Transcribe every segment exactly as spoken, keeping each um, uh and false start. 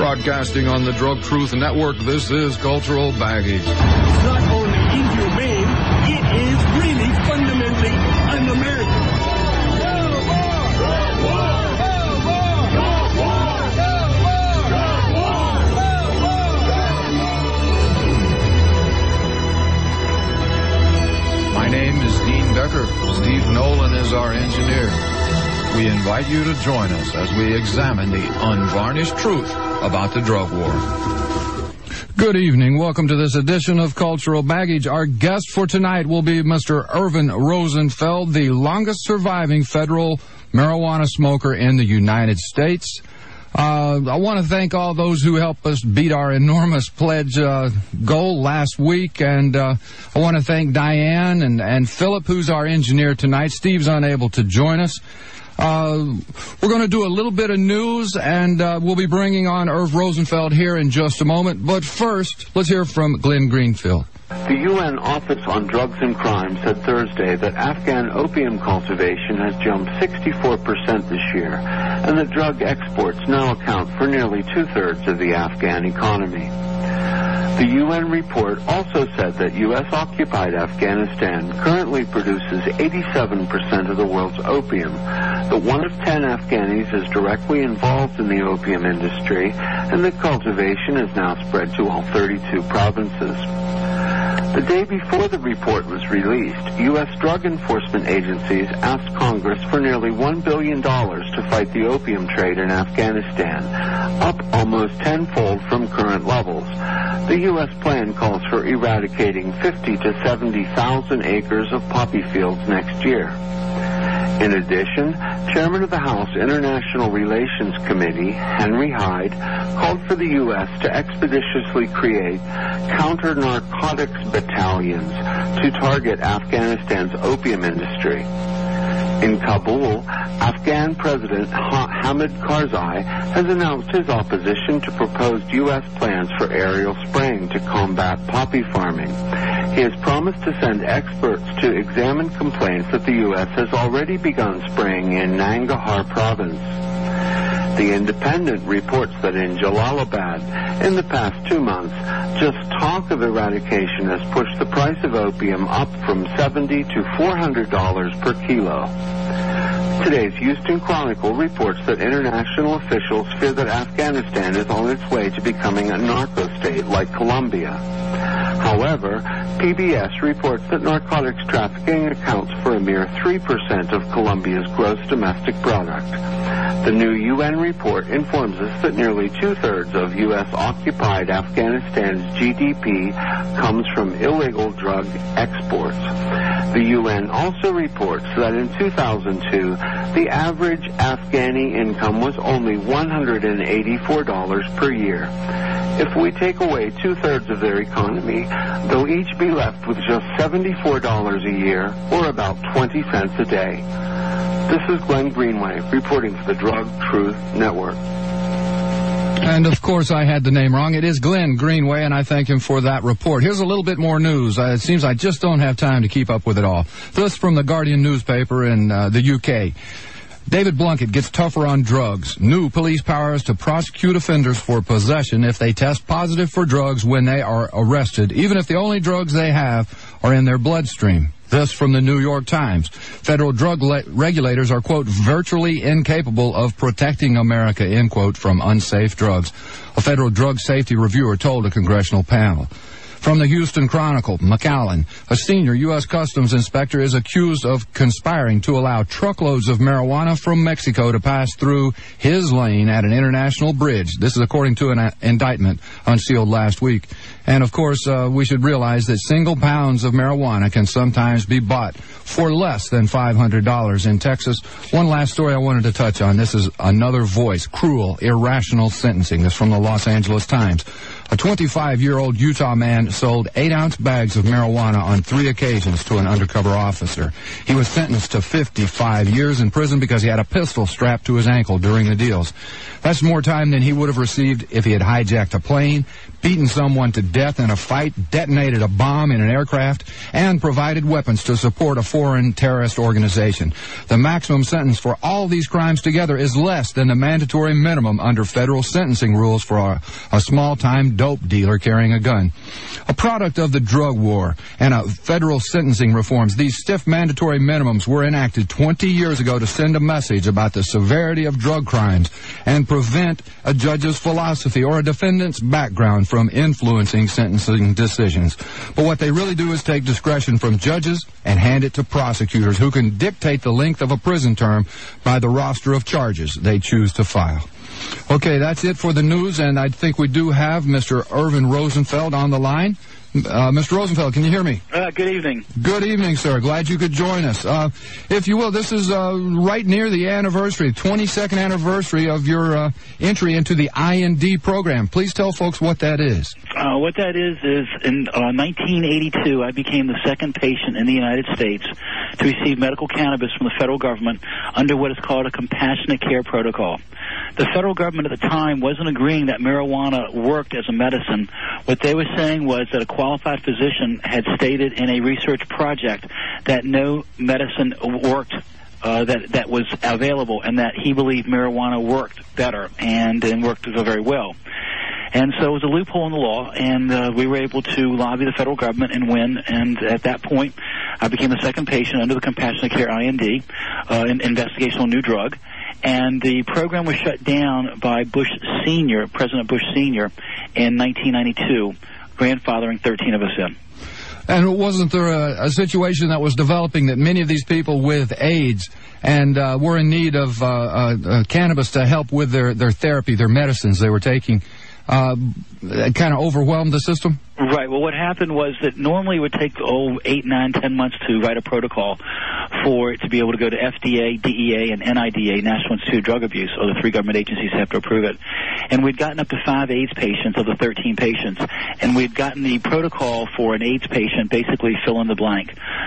Broadcasting on the Drug Truth Network, this is Cultural Baggage. It's not only inhumane, it is really fundamentally un-American. My name is Dean Becker. Steve Nolan is our engineer. We invite you to join us as we examine the unvarnished truth about the drug war. Good evening. Welcome to this edition of Cultural Baggage. Our guest for tonight will be Mister Irvin Rosenfeld, the longest surviving federal marijuana smoker in the United States. Uh, I want to thank all those who helped us beat our enormous pledge uh, goal last week, and uh, I want to thank Diane and, and Philip, who's our engineer tonight. Steve's unable to join us. Uh, we're going to do a little bit of news, and uh, we'll be bringing on Irv Rosenfeld here in just a moment. But first, let's hear from Glenn Greenfield. The U N Office on Drugs and Crime said Thursday that Afghan opium cultivation has jumped sixty-four percent this year, and that drug exports now account for nearly two-thirds of the Afghan economy. The U N report also said that U S-occupied Afghanistan currently produces eighty-seven percent of the world's opium, that one of ten Afghanis is directly involved in the opium industry, and that cultivation is now spread to all thirty-two provinces. The day before the report was released, U S drug enforcement agencies asked Congress for nearly one billion dollars to fight the opium trade in Afghanistan, up almost tenfold from current levels. The U S plan calls for eradicating fifty to seventy thousand acres of poppy fields next year. In addition, Chairman of the House International Relations Committee, Henry Hyde, called for the U S to expeditiously create counter-narcotics battalions to target Afghanistan's opium industry. In Kabul, Afghan President Hamid Karzai has announced his opposition to proposed U S plans for aerial spraying to combat poppy farming. He has promised to send experts to examine complaints that the U S has already begun spraying in Nangarhar province. The Independent reports that in Jalalabad, in the past two months, just talk of eradication has pushed the price of opium up from seventy to four hundred dollars per kilo. Today's Houston Chronicle reports that international officials fear that Afghanistan is on its way to becoming a narco state like Colombia. However, P B S reports that narcotics trafficking accounts for a mere three percent of Colombia's gross domestic product. The new U N report informs us that nearly two-thirds of U S-occupied Afghanistan's G D P comes from illegal drug exports. The U N also reports that in two thousand two, the average Afghani income was only one hundred eighty-four dollars per year. If we take away two-thirds of their economy, they'll each be left with just seventy-four dollars a year, or about twenty cents a day. This is Glenn Greenway, reporting for the Drug Truth Network. And, of course, I had the name wrong. It is Glenn Greenway, and I thank him for that report. Here's a little bit more news. Uh, it seems I just don't have time to keep up with it all. This from the Guardian newspaper in uh, the U K. David Blunkett gets tougher on drugs. New police powers to prosecute offenders for possession if they test positive for drugs when they are arrested, even if the only drugs they have are in their bloodstream. This from the New York Times. Federal drug le- regulators are, quote, virtually incapable of protecting America, end quote, from unsafe drugs. A federal drug safety reviewer told a congressional panel. From the Houston Chronicle, McAllen, a senior U S Customs inspector, is accused of conspiring to allow truckloads of marijuana from Mexico to pass through his lane at an international bridge. This is according to an uh, indictment unsealed last week. And, of course, uh, we should realize that single pounds of marijuana can sometimes be bought for less than five hundred dollars in Texas. One last story I wanted to touch on. This is another voice, cruel, irrational sentencing. This is from the Los Angeles Times. A twenty-five-year-old Utah man sold eight-ounce bags of marijuana on three occasions to an undercover officer. He was sentenced to fifty-five years in prison because he had a pistol strapped to his ankle during the deals. That's more time than he would have received if he had hijacked a plane, beaten someone to death in a fight, detonated a bomb in an aircraft, and provided weapons to support a foreign terrorist organization. The maximum sentence for all these crimes together is less than the mandatory minimum under federal sentencing rules for a, a small-time dope dealer carrying a gun. A product of the drug war and a federal sentencing reforms, these stiff mandatory minimums were enacted twenty years ago to send a message about the severity of drug crimes and prevent a judge's philosophy or a defendant's background from influencing sentencing decisions. But what they really do is take discretion from judges and hand it to prosecutors who can dictate the length of a prison term by the roster of charges they choose to file. Okay, that's it for the news, and I think we do have Mister Irvin Rosenfeld on the line. Uh, Mister Rosenfeld, can you hear me? Uh, good evening. Good evening, sir. Glad you could join us. Uh, if you will, this is uh, right near the anniversary, twenty-second anniversary of your uh, entry into the I N D program. Please tell folks what that is. Uh, what that is is in uh, nineteen eighty-two, I became the second patient in the United States to receive medical cannabis from the federal government under what is called a compassionate care protocol. The federal government at the time wasn't agreeing that marijuana worked as a medicine. What they were saying was that a qualified physician had stated in a research project that no medicine worked uh, that that was available, and that he believed marijuana worked better and, and worked very well. And so it was a loophole in the law, and uh, we were able to lobby the federal government and win. And at that point, I became the second patient under the Compassionate Care I N D, uh, an investigational new drug. And the program was shut down by Bush Senior, President Bush Senior, in nineteen ninety-two, grandfathering thirteen of us in. And wasn't there a, a situation that was developing that many of these people with AIDS and uh, were in need of uh, uh, uh, cannabis to help with their, their therapy, their medicines they were taking, uh, kind of overwhelmed the system? Right. Well, what happened was that normally it would take, oh, eight, nine, ten months to write a protocol for it to be able to go to F D A, D E A, and N I D A, National Institute of Drug Abuse, or the three government agencies have to approve it. And we'd gotten up to five AIDS patients of the thirteen patients, and we'd gotten the protocol for an AIDS patient, basically fill in the blank.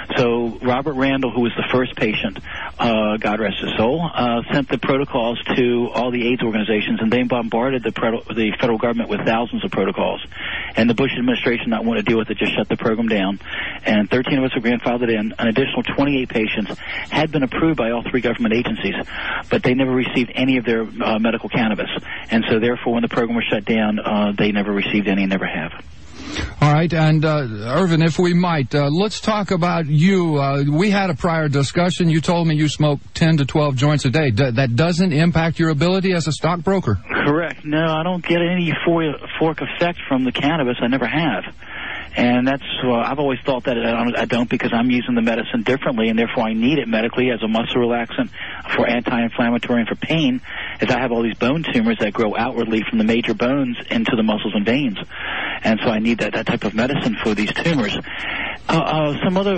So Robert Randall, who was the first patient, uh, God rest his soul, uh, sent the protocols to all the AIDS organizations, and they bombarded the, pro- the federal government with thousands of protocols. And the Bush administration not want to deal with it, just shut the program down. And thirteen of us were grandfathered in. An additional twenty-eight patients had been approved by all three government agencies, but they never received any of their uh, medical cannabis. And so therefore, when the program was shut down, uh, they never received any and never have. All right, and uh, Irvin, if we might, uh, let's talk about you. Uh, we had a prior discussion. You told me you smoke ten to twelve joints a day. D- that doesn't impact your ability as a stockbroker? Correct. No, I don't get any euphoric effect from the cannabis. I never have. And that's, uh, I've always thought that I don't because I'm using the medicine differently, and therefore I need it medically as a muscle relaxant, for anti-inflammatory, and for pain, as I have all these bone tumors that grow outwardly from the major bones into the muscles and veins. And so I need that, that type of medicine for these tumors. Uh, uh, some other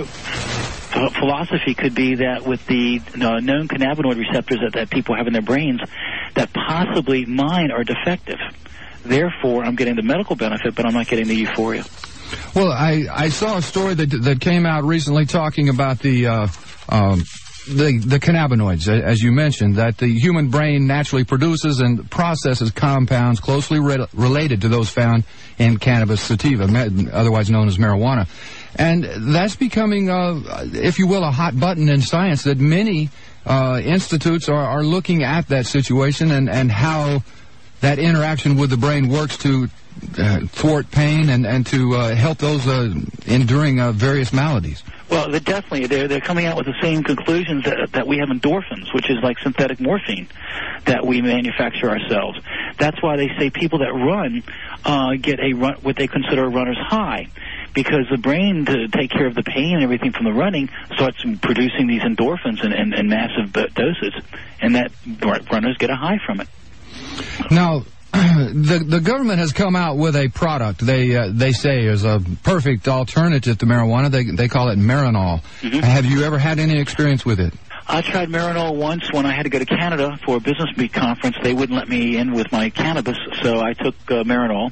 f- philosophy could be that with the uh, known cannabinoid receptors that, that people have in their brains, that possibly mine are defective. Therefore, I'm getting the medical benefit, but I'm not getting the euphoria. Well, I, I saw a story that that came out recently talking about the uh, um, the the cannabinoids, as you mentioned, that the human brain naturally produces and processes compounds closely re- related to those found in cannabis sativa, me- otherwise known as marijuana. And that's becoming, uh, if you will, a hot button in science, that many uh, institutes are, are looking at that situation and, and how that interaction with the brain works to uh, thwart pain and, and to uh, help those uh, enduring uh, various maladies. Well, they're definitely, they're, they're coming out with the same conclusions that, that we have endorphins, which is like synthetic morphine that we manufacture ourselves. That's why they say people that run uh, get a run, what they consider a runner's high, because the brain, to take care of the pain and everything from the running, starts producing these endorphins in, in, in massive doses, and that runners get a high from it. Now, the the government has come out with a product they uh, they say is a perfect alternative to marijuana. They they call it Marinol. Mm-hmm. Have you ever had any experience with it? I tried Marinol once when I had to go to Canada for a business meet conference. They wouldn't let me in with my cannabis, so I took uh, Marinol.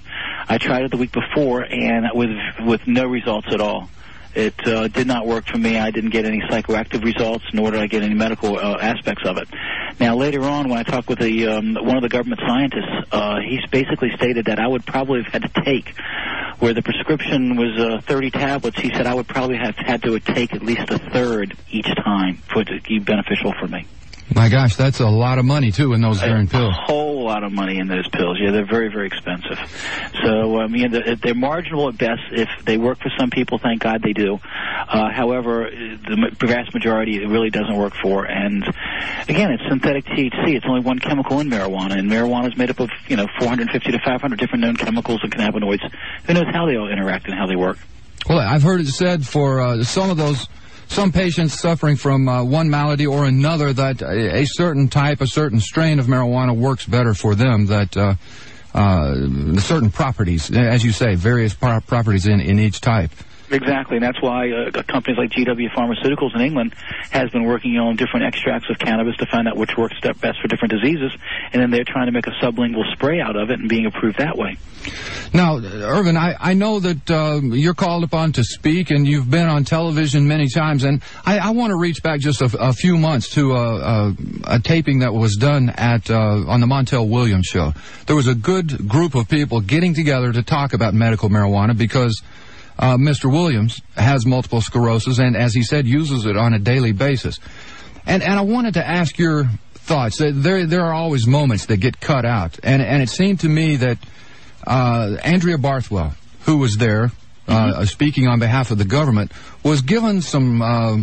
I tried it the week before, and with with no results at all. It uh, did not work for me. I didn't get any psychoactive results, nor did I get any medical uh, aspects of it. Now, later on, when I talked with the, um, one of the government scientists, uh, he basically stated that I would probably have had to take, where the prescription was uh, thirty tablets, he said I would probably have had to take at least a third each time for it to be beneficial for me. My gosh, that's a lot of money, too, in those darn pills. A whole lot of money in those pills. Yeah, they're very, very expensive. So, I mean, they're marginal at best. If they work for some people, thank God they do. Uh, however, the vast majority it really doesn't work for. And, again, it's synthetic T H C. It's only one chemical in marijuana, and marijuana is made up of, you know, four hundred fifty to five hundred different known chemicals and cannabinoids. Who knows how they all interact and how they work? Well, I've heard it said for uh, some of those... Some patients suffering from uh, one malady or another, that a, a certain type, a certain strain of marijuana works better for them, that uh, uh, certain properties, as you say, various pro- properties in, in each type. Exactly, and that's why uh, companies like G W Pharmaceuticals in England has been working on different extracts of cannabis to find out which works best for different diseases, and then they're trying to make a sublingual spray out of it and being approved that way. Now, Irvin, I, I know that uh, you're called upon to speak, and you've been on television many times, and I, I want to reach back just a, a few months to a, a, a taping that was done at uh, on the Montel Williams show. There was a good group of people getting together to talk about medical marijuana because Uh, Mister Williams has multiple sclerosis and, as he said, uses it on a daily basis. And and I wanted to ask your thoughts. There there are always moments that get cut out. And, and it seemed to me that uh, Andrea Barthwell, who was there uh, mm-hmm. speaking on behalf of the government, was given some, uh,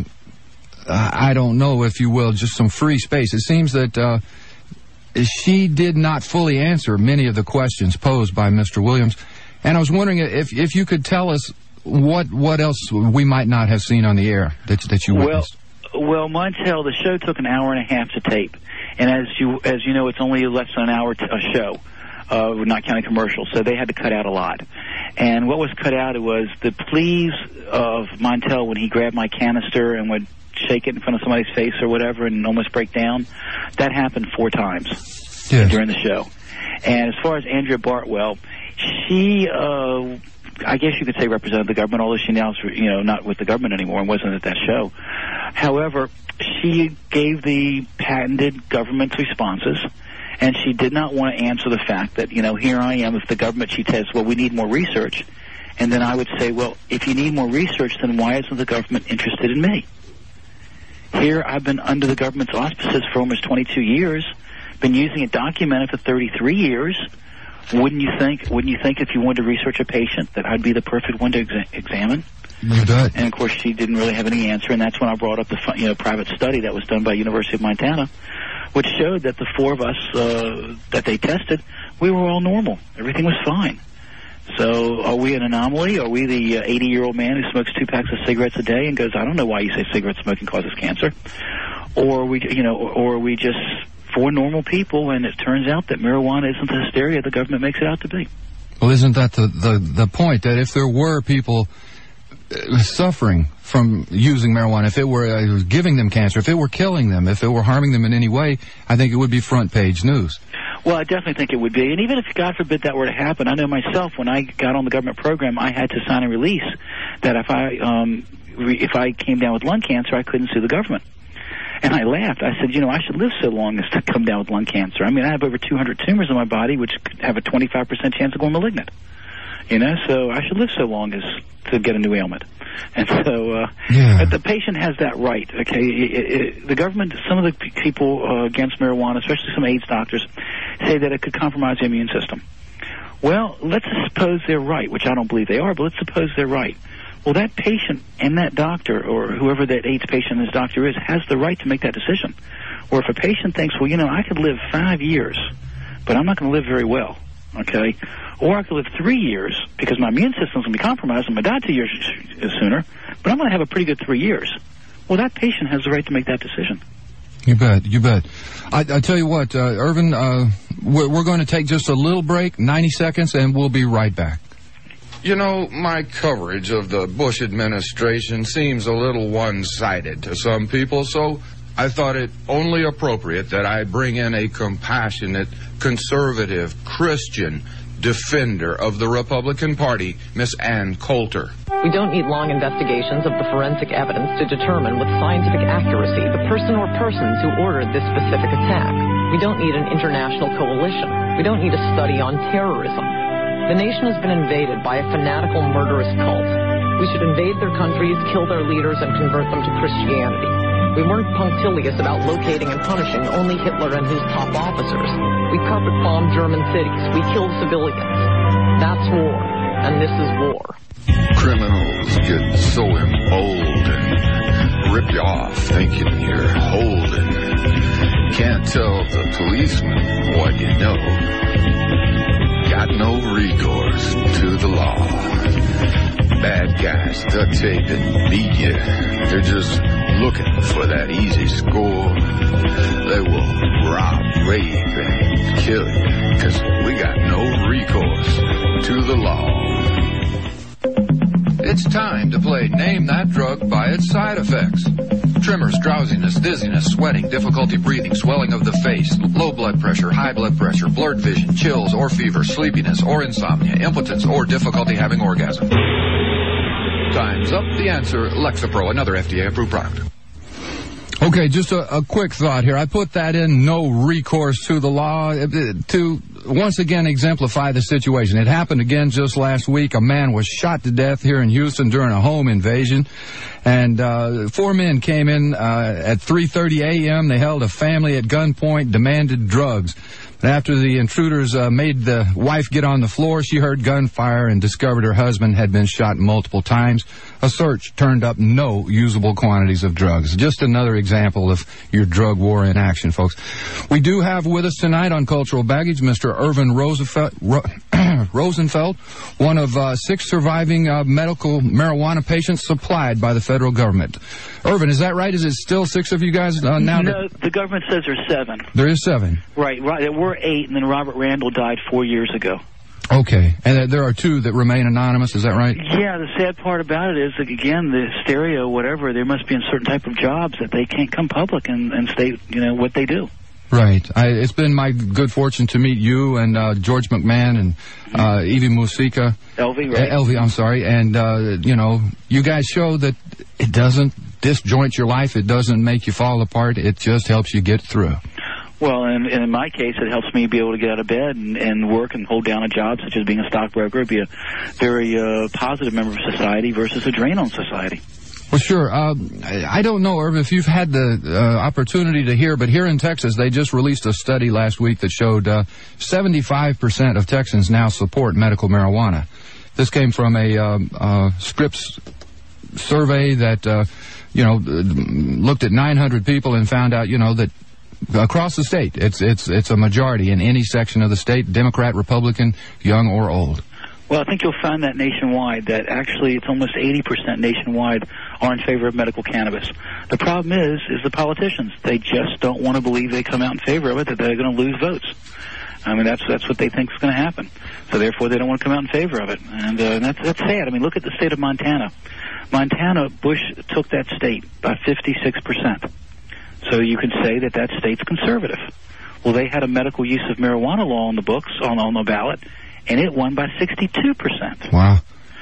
I don't know if you will, just some free space. It seems that uh, she did not fully answer many of the questions posed by Mister Williams. And I was wondering if if you could tell us what what else we might not have seen on the air that that you witnessed. Well, well, Montel, the show took an hour and a half to tape, and as you as you know, it's only less than an hour to a show, uh, not counting commercials. So they had to cut out a lot. And what was cut out was the pleas of Montel when he grabbed my canister and would shake it in front of somebody's face or whatever and almost break down. That happened four times yes. during the show. And as far as Andrea Barthwell, she, uh, I guess you could say represented the government, although she now is, you know, not with the government anymore and wasn't at that show. However, she gave the patented government's responses, and she did not want to answer the fact that, you know, here I am, if the government, she says, well, we need more research. And then I would say, well, if you need more research, then why isn't the government interested in me? Here I've been under the government's auspices for almost twenty-two years, been using it documented for thirty-three years. Wouldn't you think, wouldn't you think if you wanted to research a patient that I'd be the perfect one to exa- examine? You bet. And, of course, she didn't really have any answer, and that's when I brought up the you know, private study that was done by University of Montana, which showed that the four of us uh, that they tested, we were all normal. Everything was fine. So are we an anomaly? Are we the uh, eighty-year-old man who smokes two packs of cigarettes a day and goes, I don't know why you say cigarette smoking causes cancer? Or are we, you know, or are we just four normal people, and it turns out that marijuana isn't the hysteria the government makes it out to be? Well, isn't that the, the, the point, that if there were people suffering from using marijuana, if it were uh, giving them cancer, if it were killing them, if it were harming them in any way, I think it would be front page news. Well, I definitely think it would be. And even if, God forbid, that were to happen, I know myself, when I got on the government program, I had to sign a release that if I, um, re- if I came down with lung cancer, I couldn't sue the government. And I laughed. I said, you know, I should live so long as to come down with lung cancer. I mean, I have over two hundred tumors in my body, which have a twenty-five percent chance of going malignant. You know, so I should live so long as to get a new ailment. And so uh, yeah. the patient has that right, okay? It, it, the government, some of the people uh, against marijuana, especially some AIDS doctors, say that it could compromise the immune system. Well, let's suppose they're right, which I don't believe they are, but let's suppose they're right. Well, that patient and that doctor, or whoever that AIDS patient and his doctor is, has the right to make that decision. Or if a patient thinks, well, you know, I could live five years, but I'm not going to live very well, okay? Or I could live three years because my immune system's going to be compromised. I'm going to die two years sooner, but I'm going to have a pretty good three years. Well, that patient has the right to make that decision. You bet, you bet. I, I tell you what, uh, Irvin, uh, we're, we're going to take just a little break, ninety seconds, and we'll be right back. You know, my coverage of the Bush administration seems a little one-sided to some people, so I thought it only appropriate that I bring in a compassionate, conservative, Christian, defender of the Republican Party, Miss Ann Coulter. We don't need long investigations of the forensic evidence to determine with scientific accuracy the person or persons who ordered this specific attack. We don't need an international coalition. We don't need a study on terrorism. The nation has been invaded by a fanatical, murderous cult. We should invade their countries, kill their leaders, and convert them to Christianity. We weren't punctilious about locating and punishing only Hitler and his top officers. We carpet-bombed German cities. We killed civilians. That's war, and this is war. Criminals get so emboldened, rip you off thinking you're holding. Can't tell the policeman what you know. Got no recourse to the law. Bad guys, they'll take and beat you. They're just looking for that easy score. They will rob, rape, and kill you, because we got no recourse to the law. It's time to play Name That Drug by its side effects. Tremors, drowsiness, dizziness, sweating, difficulty breathing, swelling of the face, low blood pressure, high blood pressure, blurred vision, chills or fever, sleepiness or insomnia, impotence or difficulty having orgasm. Time's up. The answer, Lexapro, another F D A-approved product. Okay, just a, a quick thought here. I put that in, no recourse to the law, to once again exemplify the situation. It happened again just last week. A man was shot to death here in Houston during a home invasion. And uh, four men came in uh, at three thirty a.m. They held a family at gunpoint, demanded drugs. After the intruders uh, made the wife get on the floor, she heard gunfire and discovered her husband had been shot multiple times. A search turned up no usable quantities of drugs. Just another example of your drug war in action, folks. We do have with us tonight on Cultural Baggage Mister Irvin Rosenfeld, Ro- Rosenfeld one of uh, six surviving uh, medical marijuana patients supplied by the federal government. Irvin, is that right? Is it still six of you guys uh, now? No, the government says there's seven. There is seven. Right, right. There were eight, and then Robert Randall died four years ago. Okay, and uh, there are two that remain anonymous, is that right? Yeah, the sad part about it is, that, again, the stereo, whatever, there must be in certain type of jobs that they can't come public and, and state, you know, what they do. Right. I, it's been my good fortune to meet you and uh, George McMahon and uh, Evie Musica. Elvie, right? Uh, Elvie, I'm sorry. And, uh, you know, you guys show that it doesn't disjoint your life. It doesn't make you fall apart. It just helps you get through. Well, and, and in my case, it helps me be able to get out of bed and, and work and hold down a job, such as being a stockbroker, be a very uh, positive member of society versus a drain on society. Well, sure. Uh, I don't know, Irv, if you've had the uh, opportunity to hear, but here in Texas, they just released a study last week that showed uh, seventy-five percent of Texans now support medical marijuana. This came from a uh, uh, Scripps survey that, uh, you know, looked at nine hundred people and found out, you know, that across the state, it's it's it's a majority in any section of the state, Democrat, Republican, young or old. Well, I think you'll find that nationwide, that actually it's almost eighty percent nationwide are in favor of medical cannabis. The problem is, is the politicians. They just don't want to believe they come out in favor of it, that they're going to lose votes. I mean, that's that's what they think is going to happen. So therefore, they don't want to come out in favor of it. And uh, that's, that's sad. I mean, look at the state of Montana. Montana, Bush took that state by fifty-six percent. So you can say that that state's conservative. Well, they had a medical use of marijuana law on the books, on, on the ballot, and it won by sixty-two percent. Wow.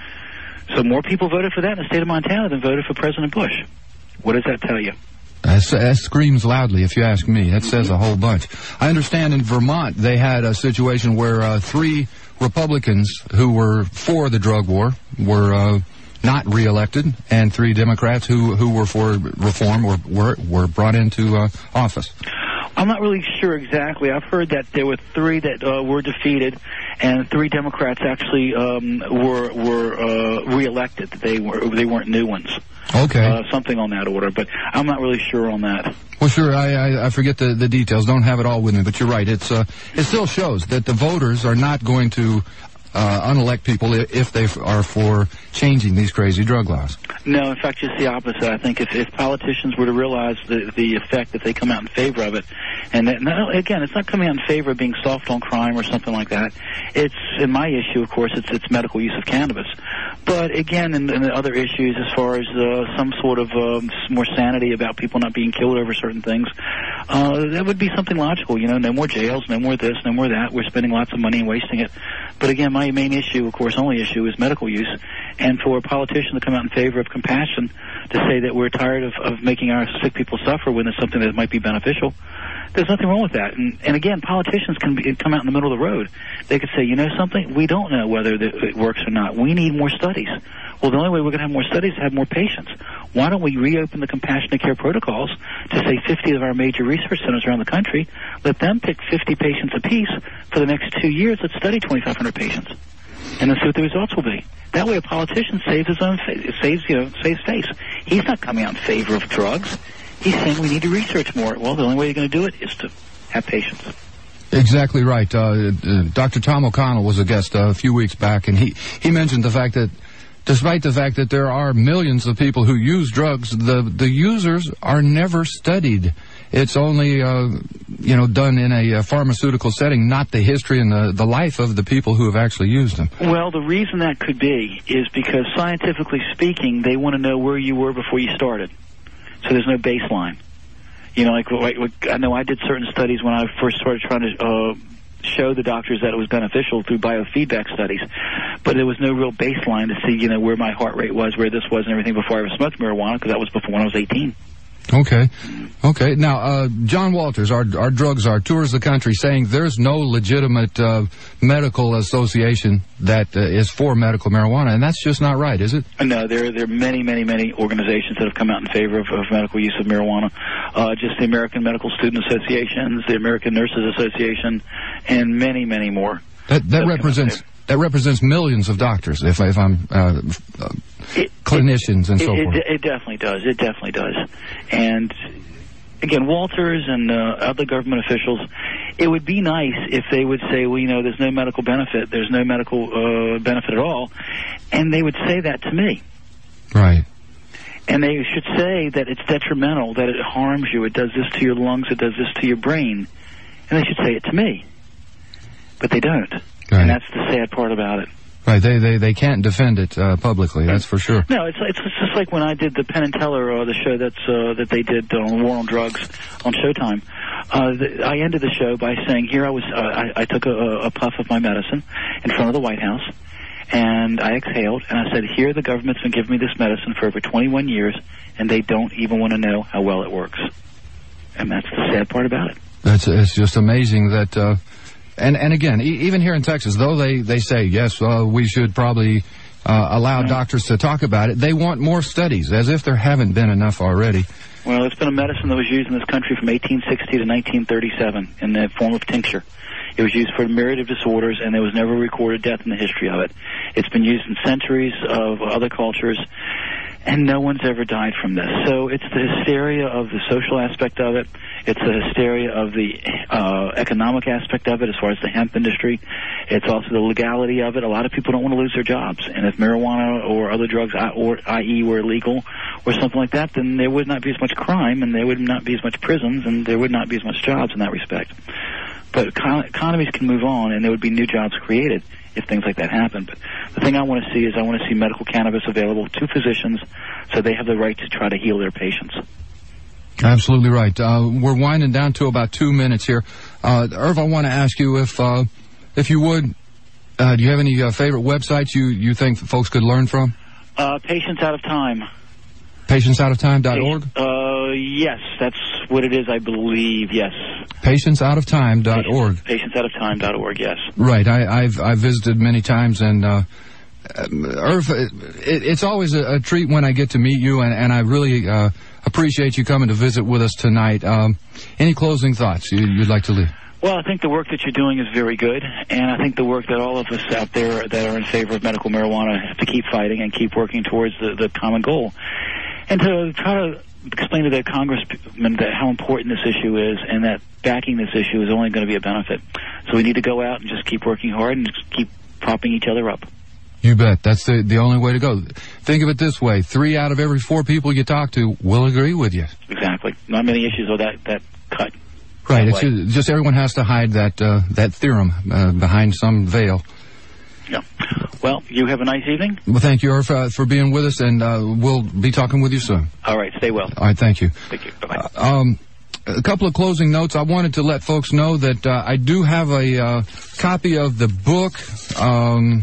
So more people voted for that in the state of Montana than voted for President Bush. What does that tell you? That, that screams loudly, if you ask me. That says a whole bunch. I understand in Vermont they had a situation where uh, three Republicans who were for the drug war were uh, not reelected, and three Democrats who, who were for reform were, were, were brought into uh, office. I'm not really sure exactly. I've heard that there were three that uh, were defeated, and three Democrats actually um, were were uh, reelected. They were they weren't new ones. Okay. Uh, something on that order, but I'm not really sure on that. Well, sure. I, I, I forget the, the details. Don't have it all with me, but you're right. It's uh, it still shows that the voters are not going to uh, unelect people if they are for changing these crazy drug laws. No, in fact, just the opposite. I think if, if politicians were to realize the the effect if they come out in favor of it, and that, no, again, it's not coming out in favor of being soft on crime or something like that. It's, in my issue, of course, it's it's medical use of cannabis. But again, in, in the other issues, as far as uh, some sort of um, more sanity about people not being killed over certain things, uh, that would be something logical. You know, no more jails, no more this, no more that. We're spending lots of money and wasting it. But again, my main issue, of course, only issue is medical use. And for a politician to come out in favor of compassion, to say that we're tired of, of making our sick people suffer when there's something that might be beneficial, there's nothing wrong with that. And, and again, politicians can be, come out in the middle of the road. They could say, you know something? We don't know whether it works or not. We need more studies. Well, the only way we're going to have more studies is to have more patients. Why don't we reopen the compassionate care protocols to, say, fifty of our major research centers around the country, let them pick fifty patients apiece for the next two years. Let's study twenty-five hundred patients, and let's see what the results will be. That way a politician saves his own face, saves, you know, saves face. He's not coming out in favor of drugs. He's saying we need to research more. Well, the only way you're going to do it is to have patients. Exactly right. Uh, uh, Doctor Tom O'Connell was a guest uh, a few weeks back, and he, he mentioned the fact that despite the fact that there are millions of people who use drugs, the, the users are never studied. It's only, uh, you know, done in a, a pharmaceutical setting, not the history and the, the life of the people who have actually used them. Well, the reason that could be is because scientifically speaking, they want to know where you were before you started. So there's no baseline. You know, like, like, like I know I did certain studies when I first started trying to uh, show the doctors that it was beneficial through biofeedback studies, but there was no real baseline to see, you know, where my heart rate was, where this was, and everything before I ever smoked marijuana, because that was before when I was eighteen. Okay. Okay. Now, uh, John Walters, our our drug czar, tours the country saying there's no legitimate uh, medical association that uh, is for medical marijuana, and that's just not right, is it? No, there, there are many, many, many organizations that have come out in favor of, of medical use of marijuana. Uh, just the American Medical Student Associations, the American Nurses Association, and many, many more. That, that represents... That represents millions of doctors, if, if I'm uh, uh, it, clinicians and it, so it, forth. It, it definitely does. It definitely does. And again, Walters and uh, other government officials, it would be nice if they would say, well, you know, there's no medical benefit, there's no medical uh, benefit at all, and they would say that to me. Right. And they should say that it's detrimental, that it harms you, it does this to your lungs, it does this to your brain, and they should say it to me. But they don't. Right. And that's the sad part about it. Right, they they, they can't defend it uh, publicly, that's for sure. No, it's it's just like when I did the Penn and Teller, uh, the show that's uh, that they did on War on Drugs on Showtime. Uh, the, I ended the show by saying, here I was, uh, I, I took a, a puff of my medicine in front of the White House, and I exhaled, and I said, here the government's been giving me this medicine for over twenty-one years, and they don't even want to know how well it works. And that's the sad part about it. That's it's just amazing that... Uh, And and again, e- even here in Texas, though they, they say, yes, uh, we should probably uh, allow right. doctors to talk about it, they want more studies, as if there haven't been enough already. Well, it's been a medicine that was used in this country from eighteen sixty to nineteen thirty-seven in the form of tincture. It was used for a myriad of disorders, and there was never a recorded death in the history of it. It's been used in centuries of other cultures, and no one's ever died from this. So it's the hysteria of the social aspect of it. It's the hysteria of the uh, economic aspect of it as far as the hemp industry. It's also the legality of it. A lot of people don't want to lose their jobs. And if marijuana or other drugs, or that is were illegal or something like that, then there would not be as much crime, and there would not be as much prisons, and there would not be as much jobs in that respect. But econ- economies can move on, and there would be new jobs created if things like that happen. But the thing I want to see is I want to see medical cannabis available to physicians so they have the right to try to heal their patients. Absolutely right. Uh, we're winding down to about two minutes here. Uh, Irv, I want to ask you if, uh, if you would, uh, do you have any uh, favorite websites you, you think folks could learn from? Uh, Patients Out of Time. patients out of time dot org? Uh, yes, that's what it is, I believe, yes. patients out of time dot org. patients out of time dot org, yes. Right. I, I've, I've visited many times, and, uh, Irv, it, it's always a, a treat when I get to meet you, and, and I really, uh, appreciate you coming to visit with us tonight. Um, any closing thoughts you, you'd like to leave? Well, I think the work that you're doing is very good, and I think the work that all of us out there that are in favor of medical marijuana have to keep fighting and keep working towards the, the common goal. And to try to explain to the congressman that how important this issue is, and that backing this issue is only going to be a benefit. So we need to go out and just keep working hard and just keep propping each other up. You bet. That's the the only way to go. Think of it this way. Three out of every four people you talk to will agree with you. Exactly. Not many issues are that, that cut. Right. It's just, just everyone has to hide that uh, that theorem uh, behind some veil. Yeah. Well, you have a nice evening. Well, thank you, Irv, uh, for being with us, and uh, we'll be talking with you soon. All right. Stay well. All right. Thank you. Thank you. Bye-bye. Uh, um, a couple of closing notes. I wanted to let folks know that uh, I do have a uh, copy of the book um,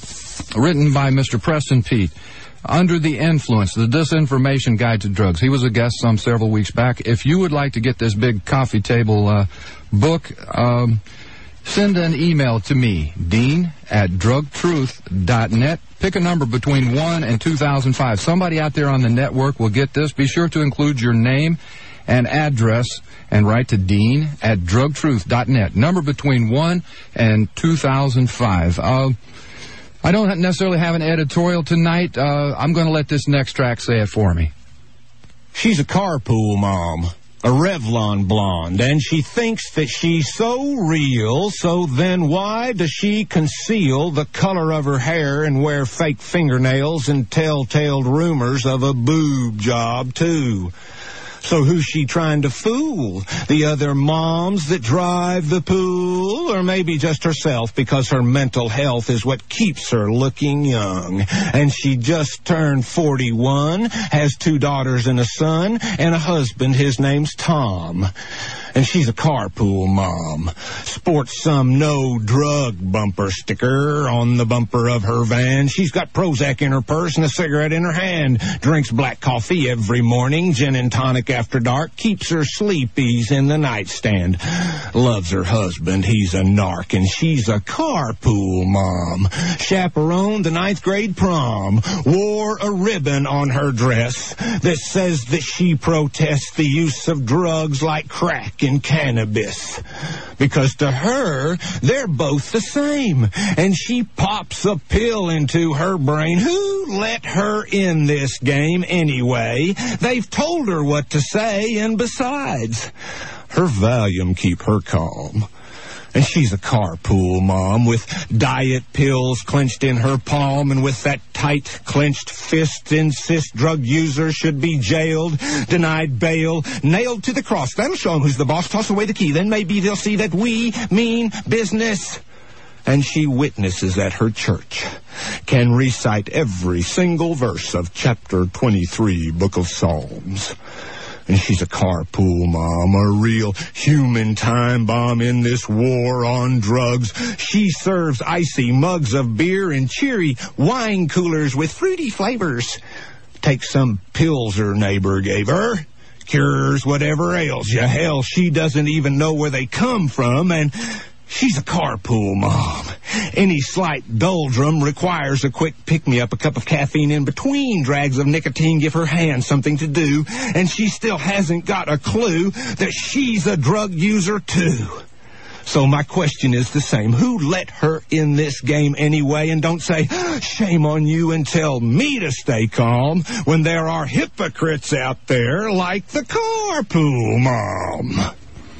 written by Mister Preston Pete, Under the Influence, the Disinformation Guide to Drugs. He was a guest some several weeks back. If you would like to get this big coffee table uh, book, um, send an email to me, Dean at drug truth dot net. Pick a number between one and two thousand five. Somebody out there on the network will get this. Be sure to include your name and address and write to Dean at drug truth dot net. Number between one and two thousand five. Uh, I don't necessarily have an editorial tonight. Uh, I'm going to let this next track say it for me. She's a carpool mom, a Revlon blonde, and she thinks that she's so real, so then why does she conceal the color of her hair and wear fake fingernails and telltale rumors of a boob job, too? So who's she trying to fool? The other moms that drive the pool? Or maybe just herself, because her mental health is what keeps her looking young. And she just turned forty-one, has two daughters and a son, and a husband. His name's Tom. And she's a carpool mom. Sports some no drug bumper sticker on the bumper of her van. She's got Prozac in her purse and a cigarette in her hand. Drinks black coffee every morning, gin and tonic after dark. Keeps her sleepies in the nightstand. Loves her husband. He's a narc. And she's a carpool mom. Chaperoned the ninth grade prom. Wore a ribbon on her dress that says that she protests the use of drugs like crack and cannabis, because to her they're both the same, and she pops a pill into her brain. Who let her in this game anyway? They've told her what to say, and besides, her Valium keep her calm. And she's a carpool mom with diet pills clenched in her palm, and with that tight, clenched fist insists drug users should be jailed, denied bail, nailed to the cross. That'll show them who's the boss. Toss away the key. Then maybe they'll see that we mean business. And she witnesses at her church, can recite every single verse of chapter twenty-three, Book of Psalms. And she's a carpool mom, a real human time bomb in this war on drugs. She serves icy mugs of beer and cheery wine coolers with fruity flavors. Take some pills her neighbor gave her. Cures whatever ails you. Hell, she doesn't even know where they come from, and she's a carpool mom. Any slight doldrum requires a quick pick-me-up, a cup of caffeine in between drags of nicotine, give her hands something to do, and she still hasn't got a clue that she's a drug user too. So my question is the same. Who let her in this game anyway? And don't say, shame on you, and tell me to stay calm when there are hypocrites out there like the carpool mom.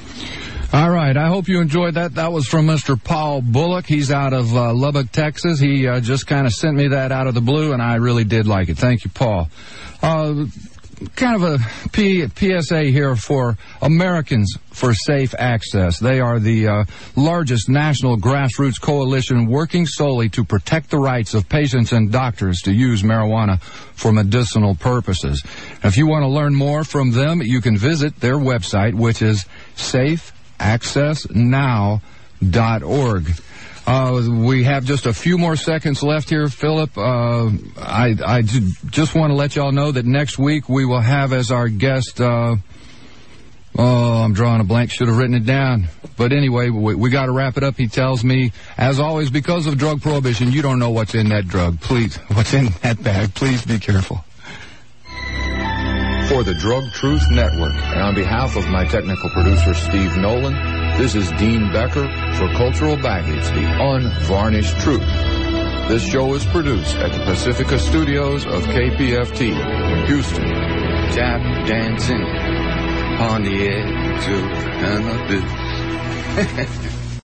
All right, I hope you enjoyed that. That was from Mister Paul Bullock. He's out of uh, Lubbock, Texas. He uh, just kind of sent me that out of the blue, and I really did like it. Thank you, Paul. Uh, kind of a P- PSA here for Americans for Safe Access. They are the uh, largest national grassroots coalition working solely to protect the rights of patients and doctors to use marijuana for medicinal purposes. If you want to learn more from them, you can visit their website, which is safe access now dot org. Uh, we have just a few more seconds left here, Philip. Uh, I, I j- just want to let y'all know that next week we will have as our guest, uh, oh, I'm drawing a blank, should have written it down. But anyway, we, we got to wrap it up. He tells me, as always, because of drug prohibition, you don't know what's in that drug. Please, what's in that bag. Please be careful. For the Drug Truth Network, and on behalf of my technical producer, Steve Nolan, this is Dean Becker for Cultural Baggage, the unvarnished truth. This show is produced at the Pacifica Studios of K P F T in Houston. Tap dancing on the edge of an abyss.